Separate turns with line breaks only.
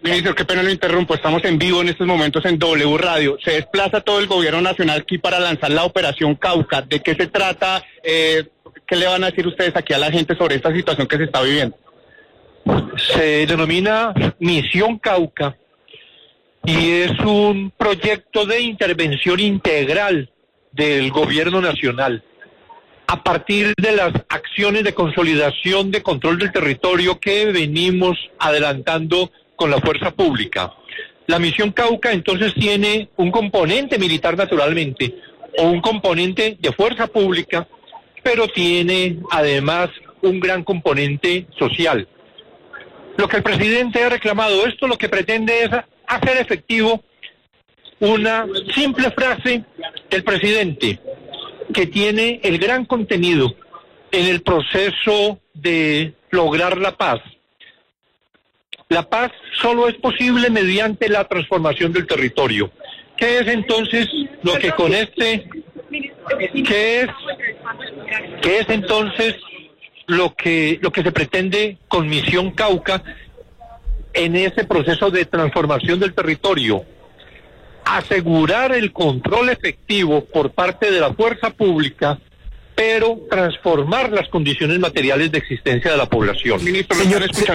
Ministro, qué pena lo interrumpo, estamos en vivo en estos momentos en W Radio. Se desplaza todo el gobierno nacional aquí para lanzar la Operación Cauca. ¿De qué se trata? ¿Qué le van a decir ustedes aquí a la gente sobre esta situación que se está viviendo?
Se denomina Misión Cauca y es un proyecto de intervención integral del gobierno nacional a partir de las acciones de consolidación de control del territorio que venimos adelantando con la fuerza pública. La Misión Cauca entonces tiene un componente militar naturalmente, o un componente de fuerza pública, pero tiene además un gran componente social. Lo que el presidente ha reclamado, esto lo que pretende es hacer efectivo una simple frase del presidente, que tiene el gran contenido en el proceso de lograr la paz. La paz solo es posible mediante la transformación del territorio. ¿Qué es entonces lo que con qué es entonces lo que se pretende con Misión Cauca en ese proceso de transformación del territorio? Asegurar el control efectivo por parte de la fuerza pública, pero transformar las condiciones materiales de existencia de la población.
Ministro, lo están escuchando.